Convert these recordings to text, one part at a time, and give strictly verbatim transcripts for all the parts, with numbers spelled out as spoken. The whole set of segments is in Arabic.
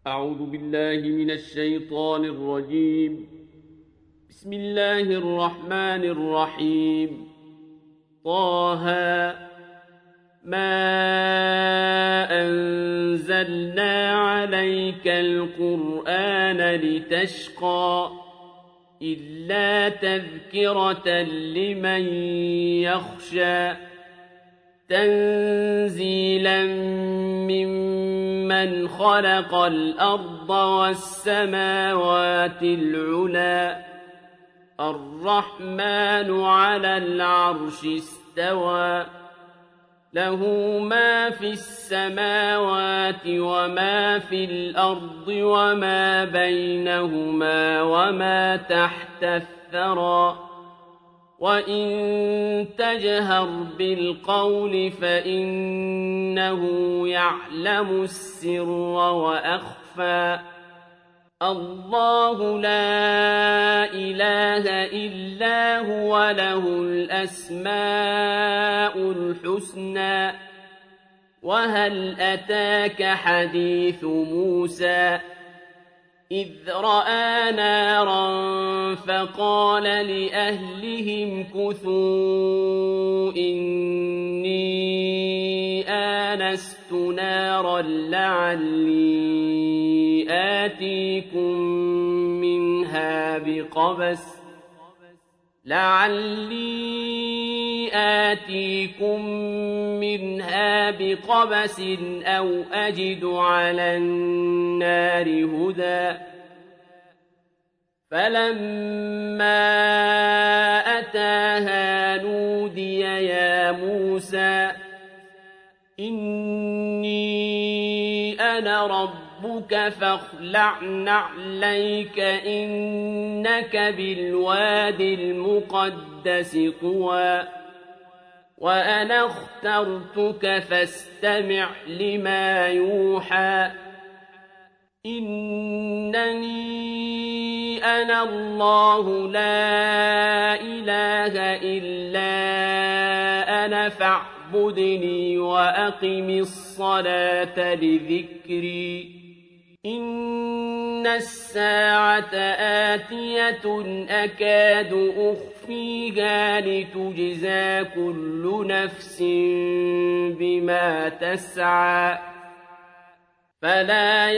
أعوذ بالله من الشيطان الرجيم. بسم الله الرحمن الرحيم. طه ما أنزلنا عليك القرآن لتشقى إلا تذكرة لمن يخشى تنزيلا ممن خلق الأرض والسماوات العلى الرحمن على العرش استوى له ما في السماوات وما في الأرض وما بينهما وما تحت الثرى وإن تجهر بالقول فإنه يعلم السر وأخفى الله لا إله إلا هو له الأسماء الحسنى وهل أتاك حديث موسى إذ رأى نارا فقال لأهلهم كثوا إني آنست نارا لعلي آتيكم منها بقبس لعلي آتيكم منها بقبس أو أجد على النار هدى فلما أتاها نودي يا موسى إني أنا ربك فاخلع نعليك إنك بالواد المقدس طوى وأنا اخترتك فاستمع لما يوحى إنني أنا الله لا إله إلا أنا فاعبدني وأقم الصلاة لذكري إن الساعة آتية أكاد أخفيها لتجزى كل نفس بما تسعى فلا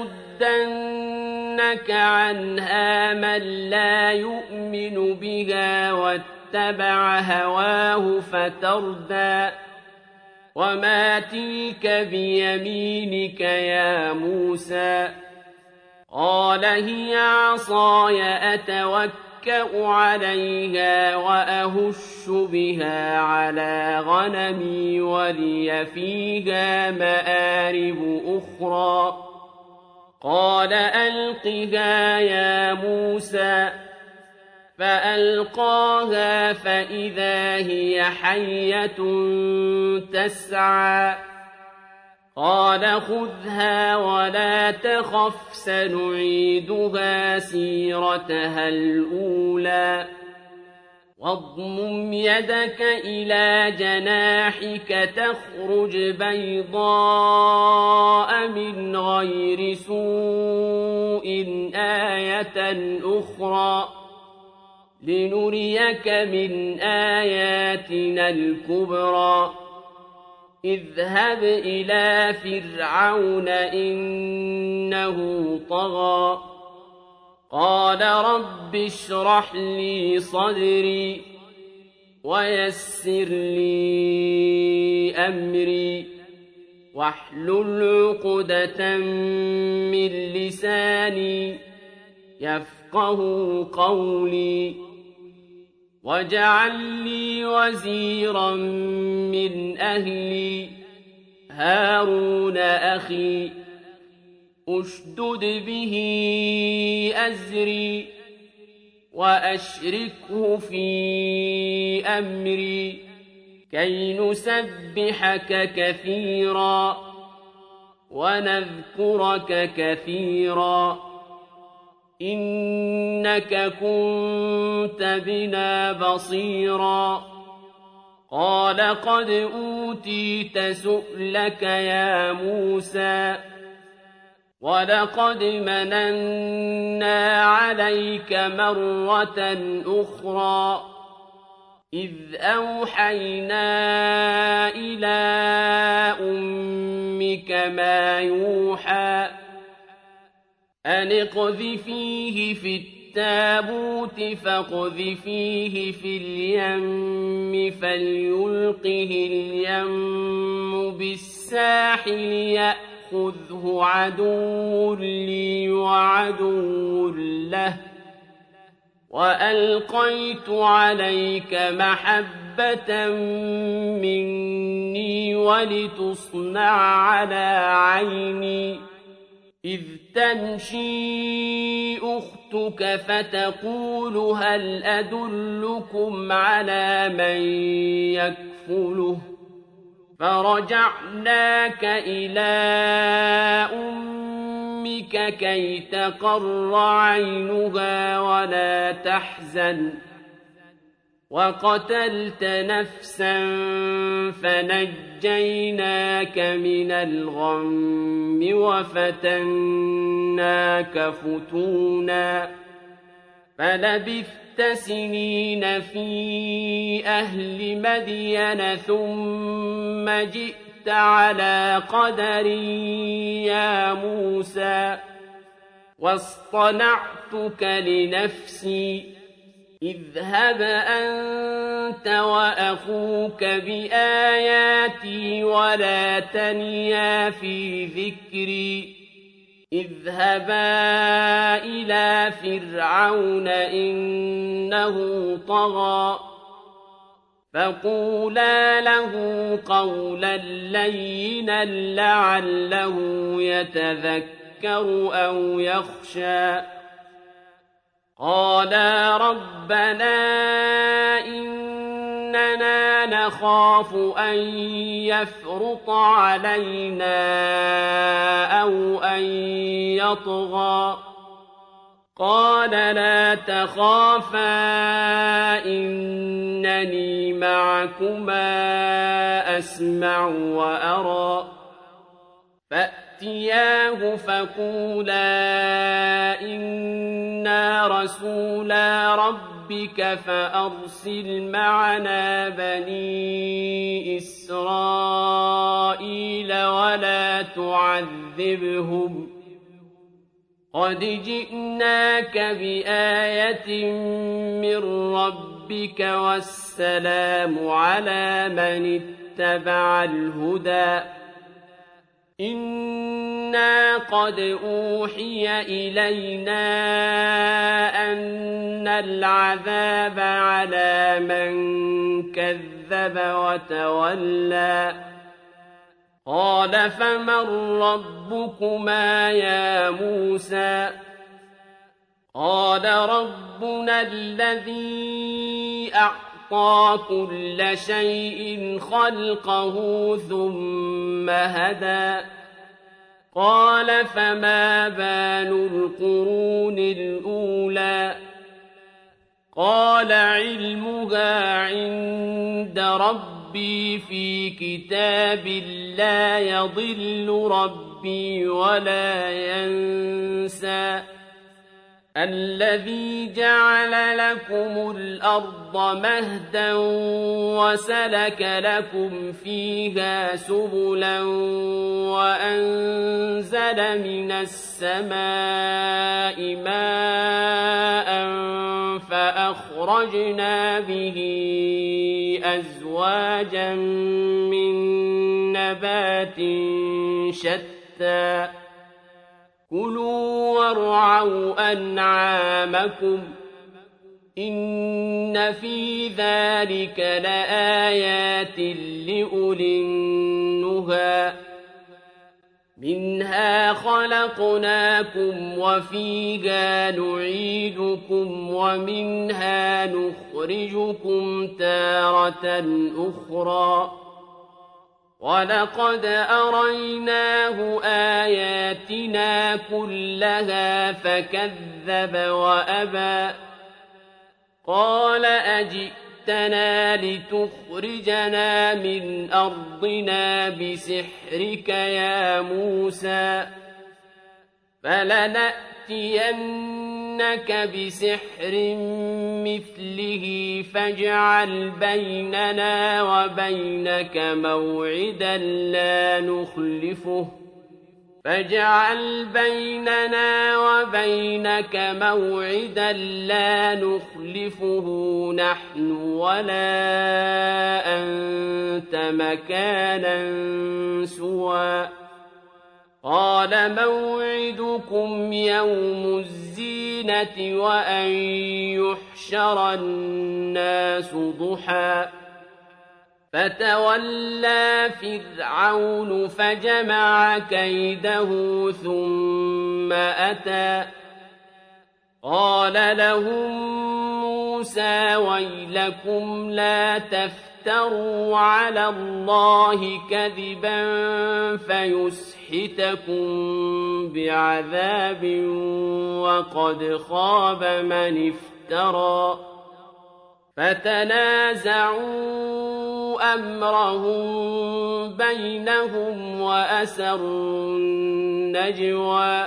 يصدنك عنها من لا يؤمن بها واتبع هواه فتردى وما تلك بيمينك يا موسى قال هي عصاي أتوكأ عليها وأهش بها على غنمي ولي فيها مآرب أخرى قال ألقها يا موسى فألقاها فإذا هي حية تسعى قال خذها ولا تخف سنعيدها سيرتها الأولى واضمم يدك إلى جناحك تخرج بيضاء من غير سوء آية أخرى لنريك من آياتنا الكبرى اذهب إلى فرعون إنه طغى قال رب اشرح لي صدري ويسر لي أمري واحلل عقدة من لساني يفقه قولي واجعل لي وزيرا من أهلي هارون أخي أشدد به أزري وأشركه في أمري كي نسبحك كثيرا ونذكرك كثيرا إنك كنت بنا بصيرا قال قد أوتيت سؤلك يا موسى وَلَقَدْ مَنَنَّا عَلَيْكَ مَرَّةً أُخْرَىٰ إِذْ أَوْحَيْنَا إِلَىٰ أُمِّكَ مَا يُوحَىٰ أَنِ اقْذِفِيهِ فِي التَّابُوتِ فَاقْذِفِيهِ فِي الْيَمِّ فَلْيُلْقِهِ الْيَمُّ بِالسَّاحِلِ يَأْخُذْهُ عَدُوٌّ لِّي وَعَدُوٌّ لَّهُ وَأَلْقَيْتُ عَلَيْكَ مَحَبَّةً مِّنِّي وَلِتُصْنَعَ عَلَىٰ عَيْنِي إِذْ تَمْشِي أُخْتُكَ فَتَقُولُ هَلْ أَدُلُّكُمْ عَلَىٰ مَن يَكْفُلُهُ فَرَجَعْنَاكَ إِلَىٰ أُمِّكَ كَيْ تَقَرَّ عَيْنُهَا وَلَا تَحْزَنَ وَقَتَلْتَ نَفْسًا فَنَجَّيْنَاكَ مِنَ الْغَمِّ وَفَتَنَّاكَ فُتُونًا فَلَبِثْتَ سِنِينَ فِي أَهْلِ مَدْيَنَ ثُمَّ جِئْتَ عَلَىٰ قَدَرٍ يَا مُوسَىٰ وَاصْطَنَعْتُكَ لِنَفْسِي اذْهَبْ أَنتَ وَأَخُوكَ بِآيَاتِي وَلَا تَنِيَا فِي ذِكْرِي اذْهَبَا إِلَىٰ فِرْعَوْنَ إِنَّهُ طَغَىٰ فَقُولَا لَهُ قَوْلًا لَّيِّنًا لَّعَلَّهُ يَتَذَكَّرُ أَوْ يَخْشَىٰ قَالَا رَبَّنَا إِنَّنَا نَخَافُ أَن يَفْرُطَ عَلَيْنَا أَوْ أَن يَطْغَىٰ قَالَ لَا تَخَافَا إِنَّنِي مَعَكُمَا أَسْمَعُ وَأَرَىٰ فَأْتِيَاهُ فَقُولَا إِنَّا رَسُولَا رَبِّكَ فَأَرْسِلْ مَعَنَا بَنِي إِسْرَائِيلَ وَلَا تُعَذِّبْهُمْ قَدْ جِئْنَاكَ بِآيَةٍ مِّن رَّبِّكَ وَالسَّلَامُ عَلَىٰ مَنِ اتَّبَعَ الْهُدَىٰ إِنَّا قَدْ أُوحِيَ إِلَيْنَا أَنَّ الْعَذَابَ عَلَىٰ مَن كَذَّبَ وَتَوَلَّىٰ قَالَ فَمَن رَّبُّكُمَا يَا مُوسَىٰ قَالَ رَبُّنَا الَّذِي أَعْطَىٰ كُلَّ شَيْءٍ خَلْقَهُ ثُمَّ هَدَىٰ قَالَ فَمَا بَالُ الْقُرُونِ الْأُولَىٰ قَالَ عِلْمُهَا عِندَ رَبِّي فِي كِتَابٍ لَّا يَضِلُّ رَبِّي وَلَا يَنسَى الَّذِي جَعَلَ لَكُمُ الْأَرْضَ مَهْدًا وَسَلَكَ لَكُمْ فِيهَا سُبُلًا وَأَنزَلَ مِنَ السَّمَاءِ مَاءً فَأَخْرَجْنَا بِهِ أَزْوَاجًا مِّن نَّبَاتٍ شَتَّىٰ كُلُوا وَارْعَوْا أَنْعَامَكُمْ إِنَّ فِي ذَٰلِكَ لَآيَاتٍ لِّأُولِي النُّهَىٰ مِنْهَا خَلَقْنَاكُمْ وَفِيهَا نُعِيدُكُمْ وَمِنْهَا نُخْرِجُكُمْ تَارَةً أُخْرَىٰ وَلَقَدْ أَرَيْنَاهُ آيَاتِنَا كُلَّهَا فَكَذَّبَ وَأَبَىٰ قَالَ أَجِئْتَنَا لِتُخْرِجَنَا مِنْ أَرْضِنَا بِسِحْرِكَ يَا مُوسَىٰ فلنأتينك بسحر مثله فاجعل بيننا وبينك موعدا لا نخلفه فاجعل بيننا وبينك موعدا لا نخلفه نحن ولا أنت مكانا سوى قال موعدكم يوم الزينة وأن يحشر الناس ضحى فتولى فرعون فجمع كيده ثم أتى قال لهم موسى ويلكم لا تفتروا على الله كذبا فيسحتكم بعذاب وقد خاب من افترى فتنازعوا أمرهم بينهم وأسروا النجوى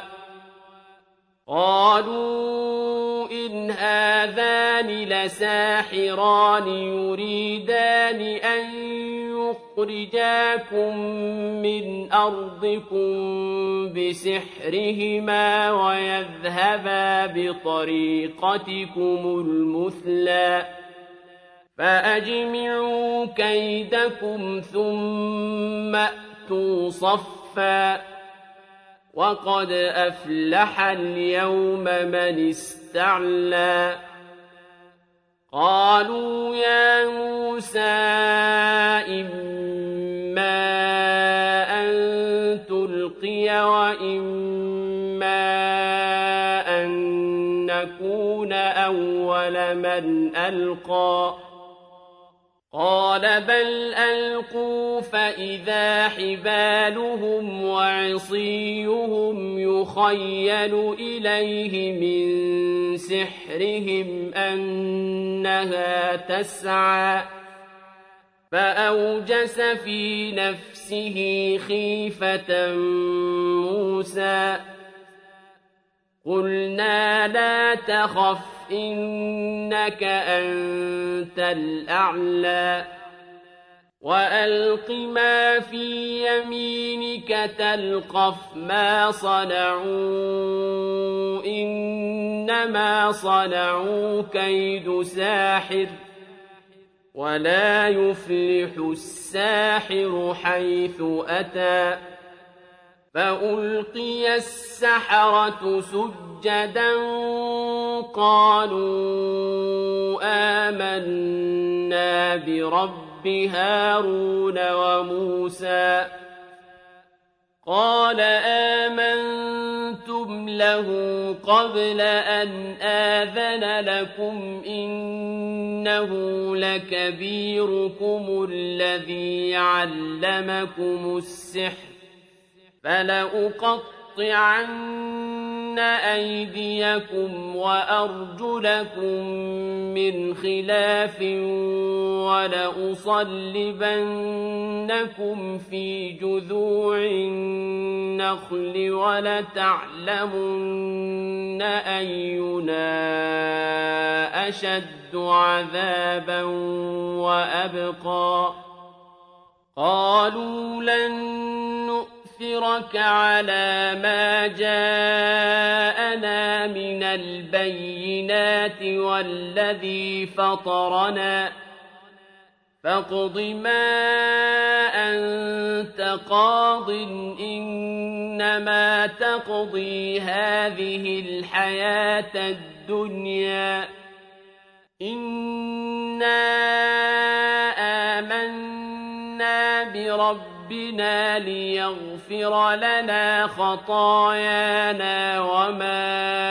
قالوا إن هذان لساحران يريدان أن يخرجاكم من أرضكم بسحرهما ويذهبا بطريقتكم المثلى فأجمعوا كيدكم ثم أتوا صفا وقد أفلح اليوم من استعلى قالوا يا موسى إما أن تلقي وإما أن نكون أول من ألقى قال بل ألقوا فإذا حبالهم وعصيهم يخيل إليه من سحرهم أنها تسعى فأوجس في نفسه خيفة موسى قلنا لا تخف إنك أنت الأعلى وألق ما في يمينك تلقف ما صنعوا إنما صنعوا كيد ساحر ولا يفلح الساحر حيث أتى فألقي السحرة سجدا قالوا آمنا برب هارون وموسى قال آمنتم له قبل أن آذن لكم إنه لكبيركم الذي علمكم السحر فلأقطعن أيديكم وأرجلكم من خلاف ولأصلبنكم في جذوع النخل ولتعلمن أينا أشد عذابا وأبقى قالوا لن نؤثرك على ما جاءنا من البينات والذي فطرنا فاقض ما أنت قاض إنما تقضي هذه الحياة الدنيا إنا آمنا بربنا ليغفر لنا خطايانا وما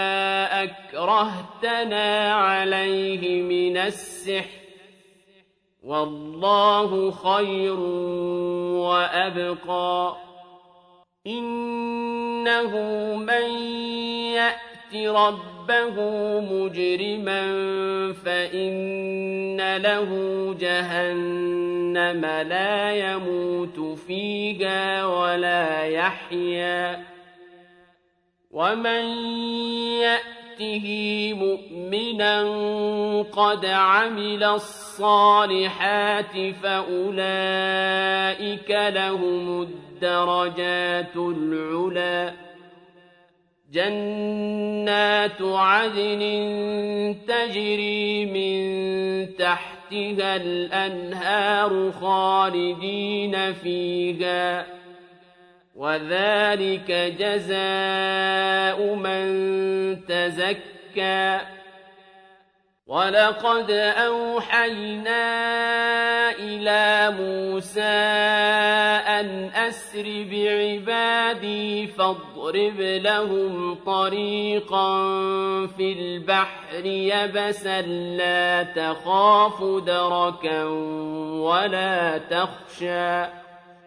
أكرهتنا عليه من السحر والله خير وأبقى إنه من يأت ربه مجرما فإن له جهنم لا يموت فيها ولا يحيا ومن يأته مؤمنا قد عمل الصالحات فأولئك لهم الدرجات العلى جنات عدن تجري من تحتها الأنهار خالدين فيها وذلك جزاء من تزكى ولقد أوحينا إلى موسى أن أسر بعبادي فاضرب لهم طريقا في البحر يبسا لا تخاف دركا ولا تخشى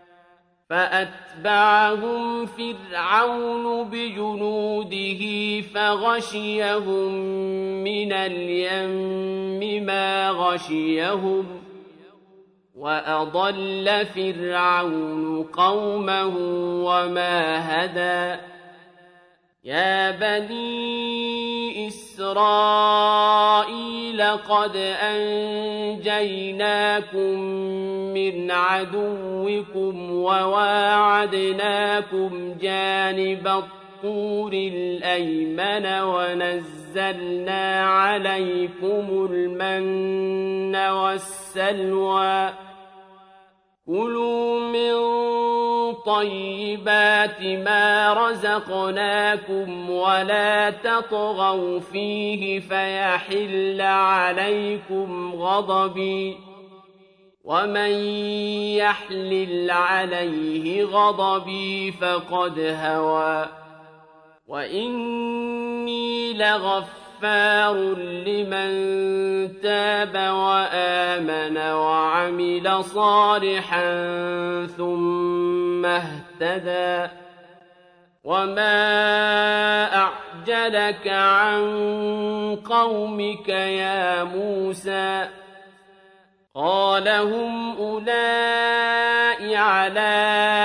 فأتبعهم فرعون بجنوده فغشيهم من اليم ما غشيهم وأضل فرعون قومه وما هدى يا بني إسرائيل قد أنجيناكم من عدوكم وواعدناكم جانب الطور الأيمن ونزلنا عليكم المن والسلوى كلوا من طيبات ما رزقناكم ولا تطغوا فيه فيحل عليكم غضبي ومن يحلل عليه غضبي فقد هوى وإني لغفار لمن تاب وآمن وعمل صالحا ثم اهتدى وما أعجلك عن قومك يا موسى قال هم أولئك على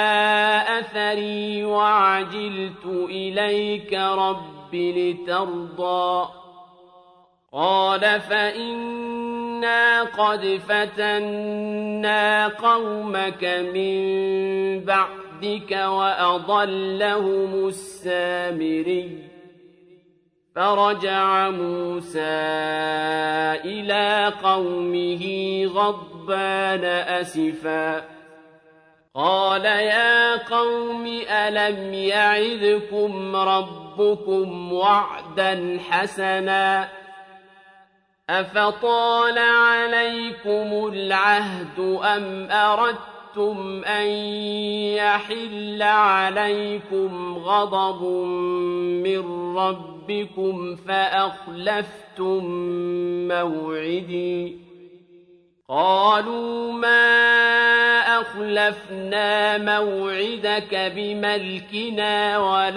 أثري وعجلت إليك رب لترضى قال فإنا قد فتنا قومك من بعدك وأضلهم السامري فرجع موسى إلى قومه غضبان أسفا قال يا قوم ألم يعدكم ربكم وعدا حسنا أفطال عليكم العهد أم أردتم أن يحل عليكم غضب من ربكم فأخلفتم موعدي قالوا ما أخلفنا موعدك بملكنا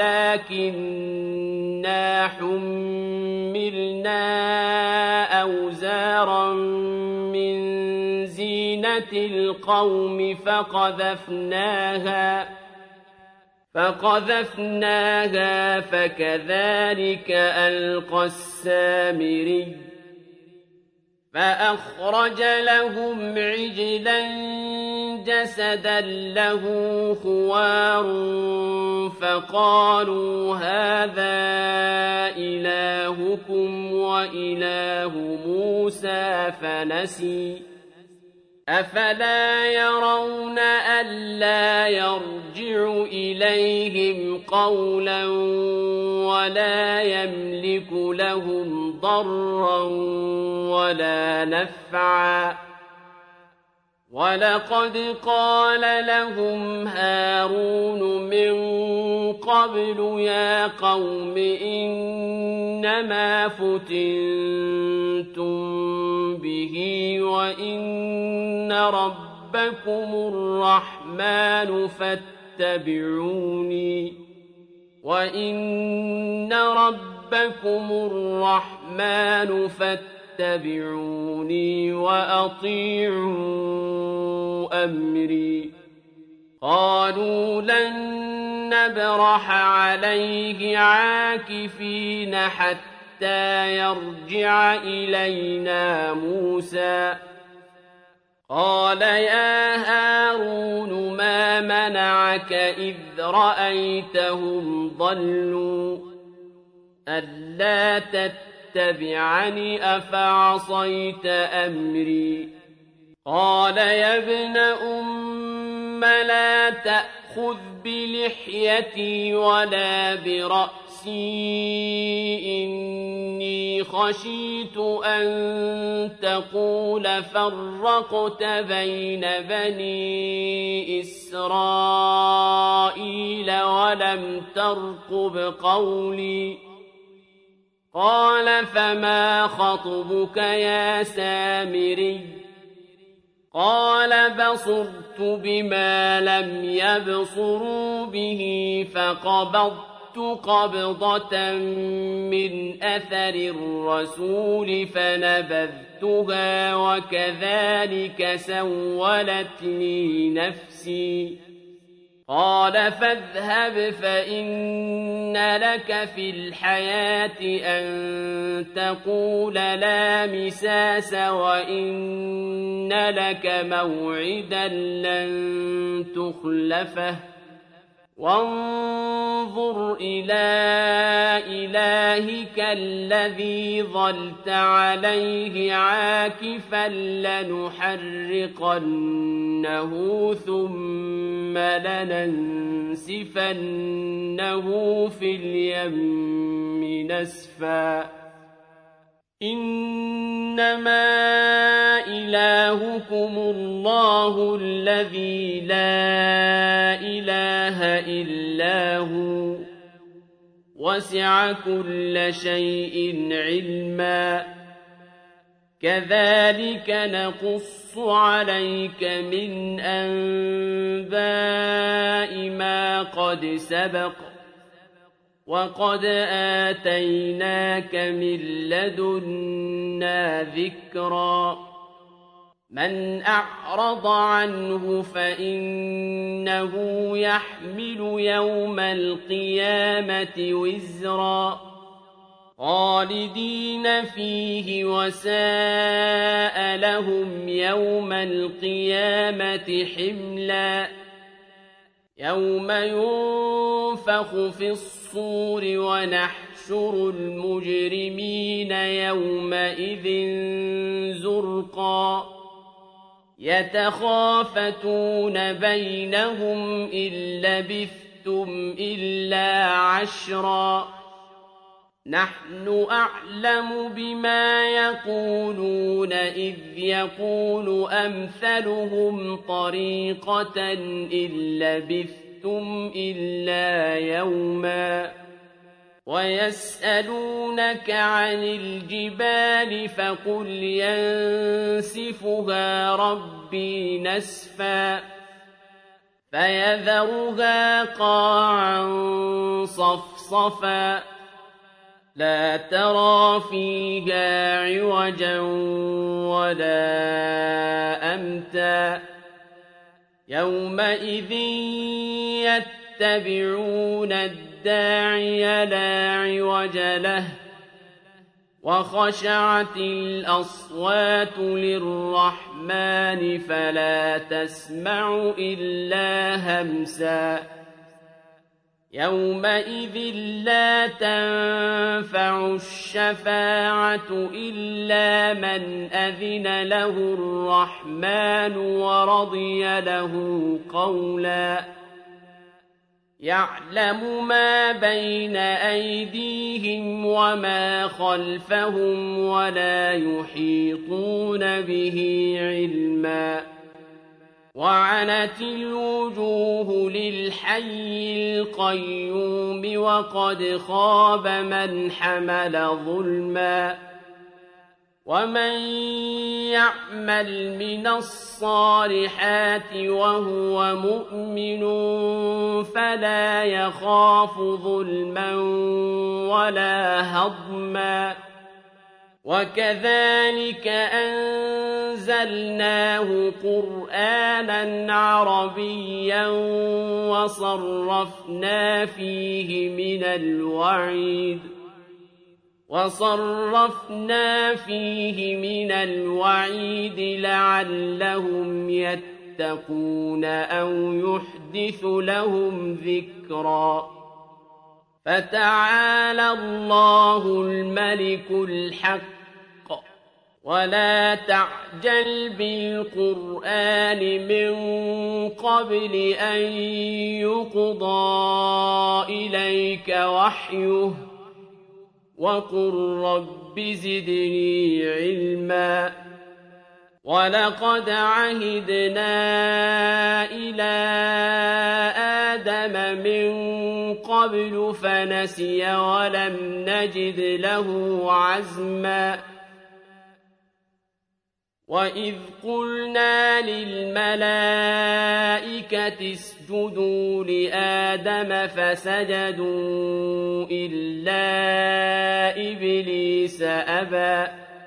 ولكننا حملنا أوزارا من زينة القوم فقذفناها فقذفناها فكذلك ألقى السامري فأخرج لهم عجلا جسدا له خوار فقالوا هذا إلهكم وإله موسى فنسي أفلا يرون ألا يرجع إليهم قولا ولا يملك لهم ضرا ولا نفعا ولقد قال لهم هارون من قبل يا قوم إنما فتنتم به وإن ربكم الرحمن فاتبعوني وإن ربكم الرحمن فاتبعوني وأطيعوا أمري قالوا لن نبرح عليه عاكفين حتى يرجع إلينا موسى قال يا هارون ما منعك إذ رأيتهم ضلوا ألا تتبعني أفعصيت أمري قال يا ابن أم لا تأخذ بلحيتي ولا برأسي إني خشيت أن تقول فرقت بين بني إسرائيل ولم ترقب قولي قال فما خطبك يا سامري قال بصرت بما لم يبصروا به فقبضت قبضة من أثر الرسول فنبذتها وكذلك سولت لي نفسي قال فاذهب فإن لك في الحياة أن تقول لا مساس وإن لك موعدا لن تخلفه وانظر إلى إلهك الذي ظلت عليه عاكفا لنحرقنه ثم لننسفنه في اليم نسفا إنما إلهكم الله الذي لا إله إلا هو وسع كل شيء علما كذلك نقص عليك من أنباء ما قد سبق وقد آتيناك من لدنا ذكرا من أعرض عنه فإنه يحمل يوم القيامة وزرا خالدين فيه وساء لهم يوم القيامة حملا يوم ينفخ في الصور ونحشر المجرمين يومئذ زرقا يتخافتون بينهم إن لبثتم إلا عشرا نحن أعلم بما يقولون إذ يقول أمثلهم طريقة إن لبثتم إلا يوما ويسألونك عن الجبال فقل ينسفها ربي نسفا فيذرها قاعا صفصفا لا ترى فيها عوجا ولا أمتا يومئذ يتبعون الداعي لا عوج له وخشعت الأصوات للرحمن فلا تسمع إلا همسا يومئذ لا تنفع الشفاعة إلا من أذن له الرحمن ورضي له قولا يعلم ما بين أيديهم وما خلفهم ولا يحيطون به علما وعنت الوجوه للحي القيوم وقد خاب من حمل ظلما ومن يعمل من الصالحات وهو مؤمن فلا يخاف ظلما ولا هضما وكذلك أنزلناه قرآنا عربيا وصرفنا فيه من الوعيد وصرفنا فيه من الوعيد لعلهم يتقون أو يحدث لهم ذكرا فتعالى الله الملك الحق ولا تعجل بالقرآن من قبل أن يقضى إليك وحيه وقل رب زدني علما ولقد عهدنا إلى آدم من قبل فنسي ولم نجد له عزما وإذ قلنا للملائكة اسجدوا لآدم فسجدوا إلا إبليس أبى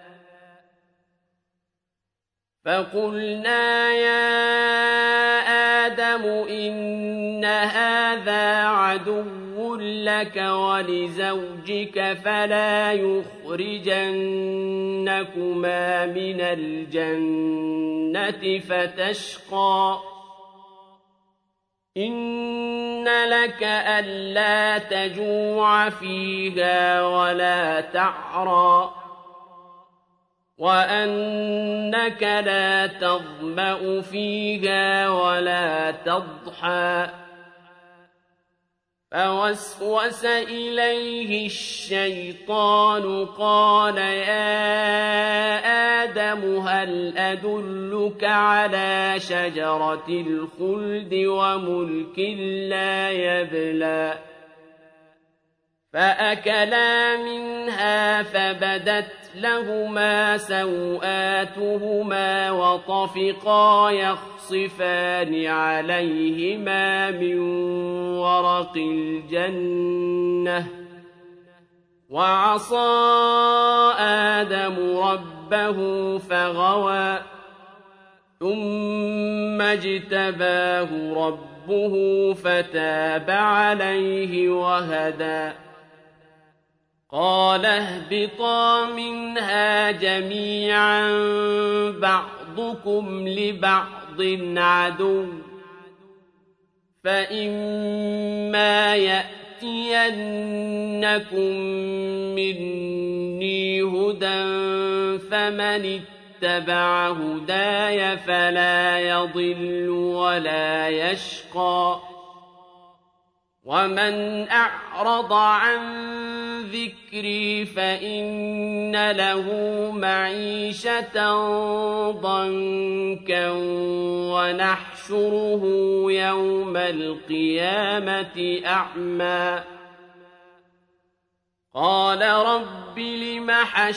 فقلنا يا آدم إن هذا عدو لك ولزوجك فلا يخرجنكما من الجنة فتشقى إن لك ألا تجوع فيها ولا تعرى وأنك لا تظمأ فيها ولا تضحى فوسوس إليه الشيطان قال يا آدم هل أدلك على شجرة الخلد وملك لا يبلى فأكلا منها فبدت لهما سوآتهما وطفقا يخصفان عليهما من ورق الجنة وعصى آدم ربه فغوى ثم اجتباه ربه فتاب عليه وهدى قال اهبطا منها جميعا بعضكم لبعض عدو فإما يأتينكم مني هدى فمن اتبع هداي فلا يضل ولا يشقى ومن أعرض عن ذكري فإن له معيشة ضنكا ونحشره يوم القيامة أعمى قال رب لم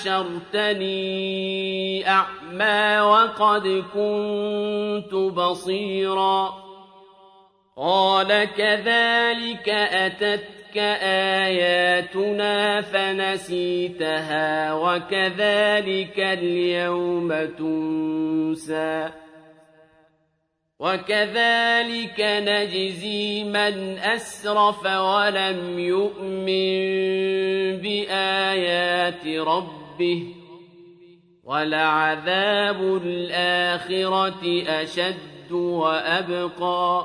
حشرتني أعمى وقد كنت بصيرا قال كذلك أتتك آياتنا فنسيتها وكذلك اليوم تنسى وكذلك نجزي من أسرف ولم يؤمن بآيات ربه ولعذاب الآخرة أشد وأبقى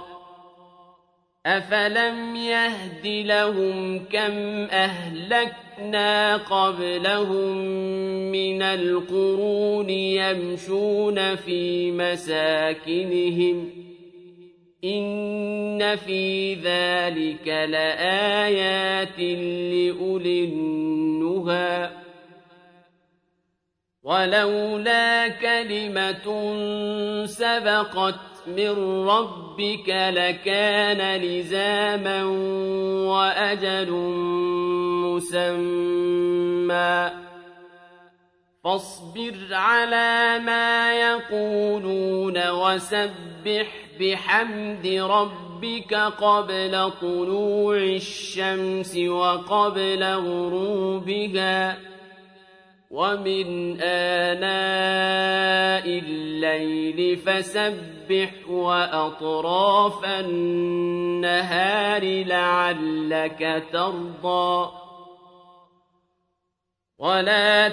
أفلم يهد لهم كم أهلكنا قبلهم من القرون يمشون في مساكنهم إن في ذلك لآيات لأولي النهى ولولا كلمة سبقت من ربك لكان لزاما وأجل مسمى فاصبر على ما يقولون وسبح بحمد ربك قبل طلوع الشمس وقبل غروبها ومن آناء الليل فسبح وأطراف النهار لعلك ترضى ولا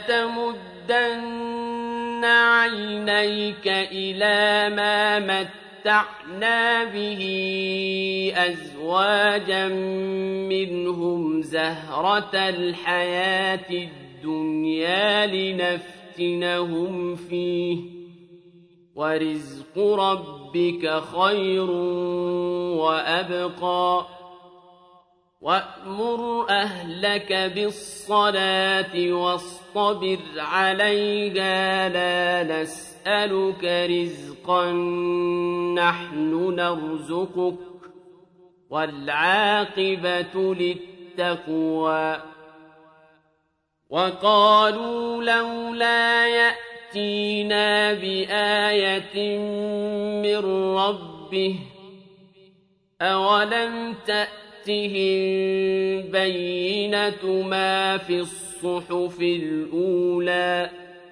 تمدن عينيك إلى ما متعنا به أزواجا منهم زهرة الحياة الدنيا لنفتنهم فيه ورزق ربك خير وأبقى وأمر أهلك بالصلاة واصطبر عليها لا نسألك رزقا نحن نرزقك والعاقبة للتقوى وقالوا لولا يأتينا بآية من ربه أولم تأتهم بينة ما في الصحف الأولى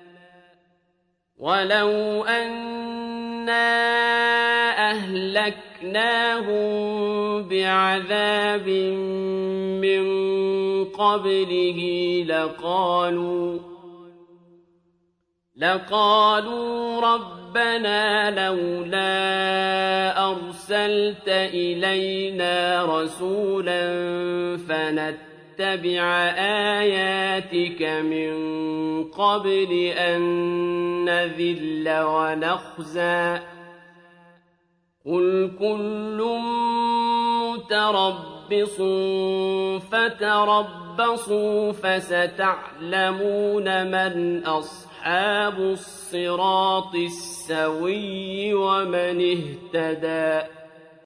ولو أنا أهلكناهم بعذاب من قبله لقالوا لقالوا ربنا لولا أرسلت إلينا رسولا فنتبع آياتك من قبل أن نذل ونخزى قل كل متربص فتربصوا فستعلمون من أصحاب الصراط السوي ومن اهتدى